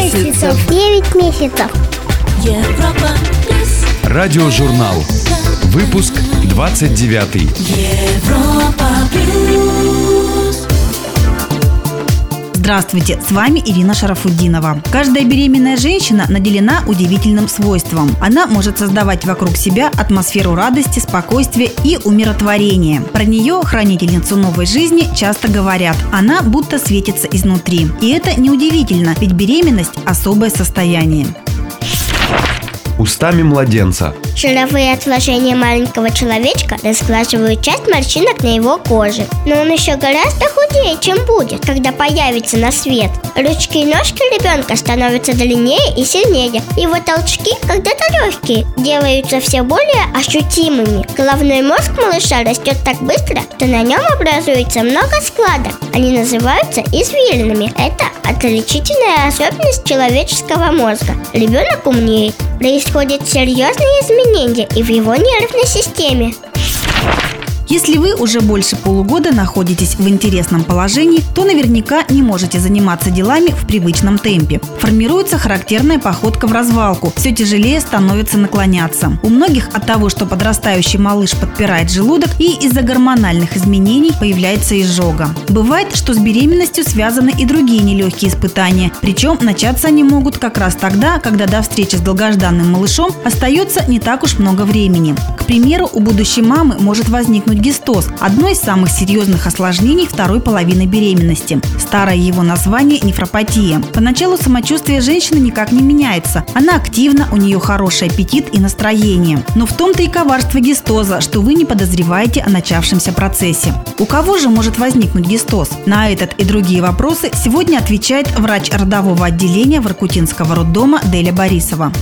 месяцев. 9 месяцев. Европа плюс. Радиожурнал. Выпуск 29. Европа плюс. Здравствуйте, с вами Ирина Шарафутдинова. Каждая беременная женщина наделена удивительным свойством. Она может создавать вокруг себя атмосферу радости, спокойствия и умиротворения. Про нее, хранительницу новой жизни, часто говорят: она будто светится изнутри. И это неудивительно, ведь беременность – особое состояние. Устами младенца. Жировые отложения маленького человечка расглаживают часть морщинок на его коже. Но он еще гораздо худее, чем будет, когда появится на свет. Ручки и ножки ребенка становятся длиннее и сильнее. Его толчки, когда-то легкие, делаются все более ощутимыми. Головной мозг малыша растет так быстро, что на нем образуется много складок. Они называются извилинами. Это отличительная особенность человеческого мозга. Ребенок умнеет. Происходят серьезные изменения и в его нервной системе. Если вы уже больше полугода находитесь в интересном положении, то наверняка не можете заниматься делами в привычном темпе. Формируется характерная походка в развалку, все тяжелее становится наклоняться. У многих от того, что подрастающий малыш подпирает желудок, и из-за гормональных изменений появляется изжога. Бывает, что с беременностью связаны и другие нелегкие испытания, причем начаться они могут как раз тогда, когда до встречи с долгожданным малышом остается не так уж много времени. К примеру, у будущей мамы может возникнуть гистоз – одно из самых серьезных осложнений второй половины беременности. Старое его название – нефропатия. Поначалу самочувствие женщины никак не меняется. Она активна, у нее хороший аппетит и настроение. Но в том-то и коварство гистоза, что вы не подозреваете о начавшемся процессе. У кого же может возникнуть гистоз? На этот и другие вопросы сегодня отвечает врач родового отделения Воркутинского роддома Деля Борисова.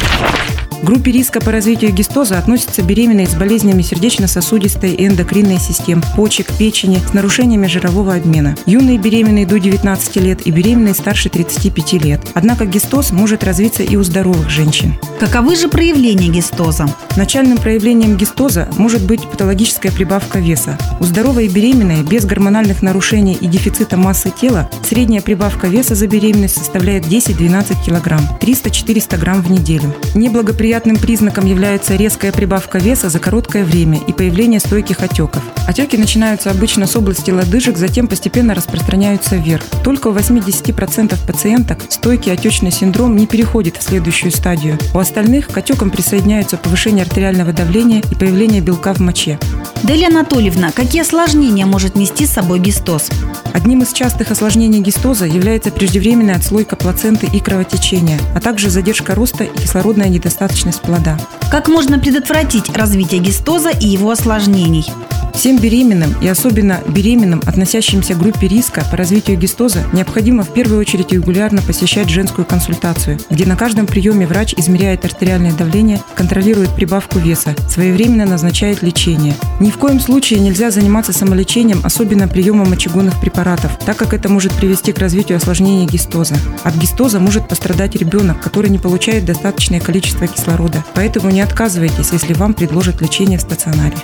К группе риска по развитию гистоза относятся беременные с болезнями сердечно-сосудистой и эндокринной систем, почек, печени, с нарушениями жирового обмена, юные беременные до 19 лет и беременные старше 35 лет. Однако гистоз может развиться и у здоровых женщин. Каковы же проявления гистоза? Начальным проявлением гистоза может быть патологическая прибавка веса. У здоровой беременной без гормональных нарушений и дефицита массы тела средняя прибавка веса за беременность составляет 10-12 кг, 300-400 грамм в неделю. Неблагоприятным признаком является резкая прибавка веса за короткое время и появление стойких отеков. Отеки начинаются обычно с области лодыжек, затем постепенно распространяются вверх. Только у 80% пациенток стойкий отечный синдром не переходит в следующую стадию. У остальных к отекам присоединяются повышение артериального давления и появление белка в моче. Деля Анатольевна, какие осложнения может нести с собой гистоз? Одним из частых осложнений гистоза является преждевременная отслойка плаценты и кровотечение, а также задержка роста и кислородная недостаточность плода. Как можно предотвратить развитие гистоза и его осложнений? Всем беременным и особенно беременным, относящимся к группе риска по развитию гистоза, необходимо в первую очередь регулярно посещать женскую консультацию, где на каждом приеме врач измеряет артериальное давление, контролирует прибавку веса, своевременно назначает лечение. Ни в коем случае нельзя заниматься самолечением, особенно приемом мочегонных препаратов, так как это может привести к развитию осложнений гистоза. От гистоза может пострадать ребенок, который не получает достаточное количество кислорода, поэтому не отказывайтесь, если вам предложат лечение в стационаре.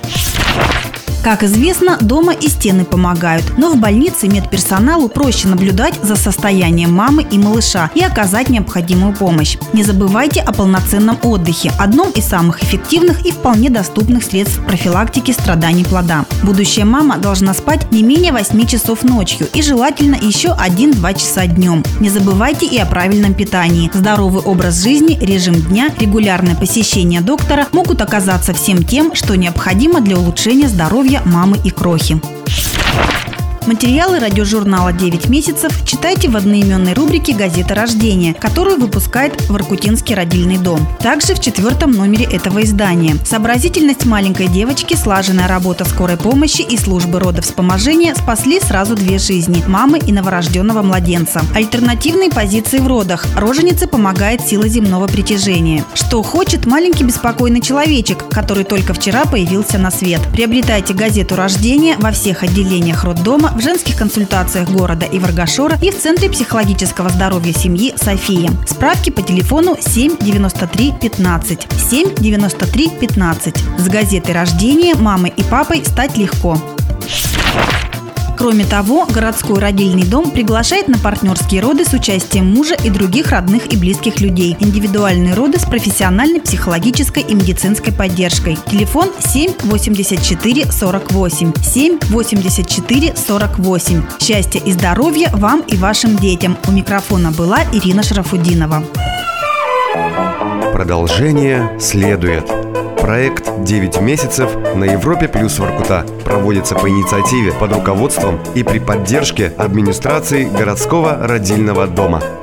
Как известно, дома и стены помогают, но в больнице медперсоналу проще наблюдать за состоянием мамы и малыша и оказать необходимую помощь. Не забывайте о полноценном отдыхе, одном из самых эффективных и вполне доступных средств профилактики страданий плода. Будущая мама должна спать не менее 8 часов ночью и желательно еще 1-2 часа днем. Не забывайте и о правильном питании. Здоровый образ жизни, режим дня, регулярное посещение доктора могут оказаться всем тем, что необходимо для улучшения здоровья мамы и крохи. Материалы радиожурнала «9 месяцев» читайте в одноименной рубрике «Газета рождения», которую выпускает Воркутинский родильный дом. Также в 4-м номере этого издания. Сообразительность маленькой девочки, слаженная работа скорой помощи и службы родовспоможения спасли сразу 2 жизни – мамы и новорожденного младенца. Альтернативные позиции в родах. Роженице помогает сила земного притяжения. Что хочет маленький беспокойный человечек, который только вчера появился на свет. Приобретайте газету рождения во всех отделениях роддома, в женских консультациях города Иваргашора и в Центре психологического здоровья семьи «София». Справки по телефону 7 93 15. 7 93 15. С газетой рождения мамой и папой стать легко. Кроме того, городской родильный дом приглашает на партнерские роды с участием мужа и других родных и близких людей. Индивидуальные роды с профессиональной психологической и медицинской поддержкой. Телефон 7 84 48. 7 84 48. Счастья и здоровья вам и вашим детям. У микрофона была Ирина Шарафудинова. Продолжение следует. Проект «9 месяцев» на Европе плюс Воркута проводится по инициативе под руководством и при поддержке администрации городского родильного дома.